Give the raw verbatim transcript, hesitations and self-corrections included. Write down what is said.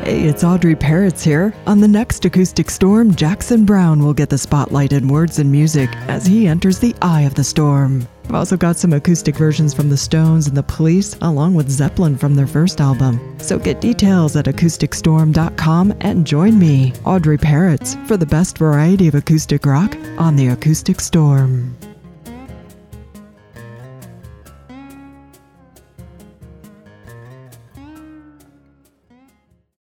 Hey, it's Audrey Parrots here. On the next Acoustic Storm, Jackson Browne will get the spotlight in words and music as he enters the eye of the storm. I've also got some acoustic versions from the Stones and the Police, along with Zeppelin from their first album. So get details at acoustic storm dot com and join me, Audrey Parrots, for the best variety of acoustic rock on the Acoustic Storm.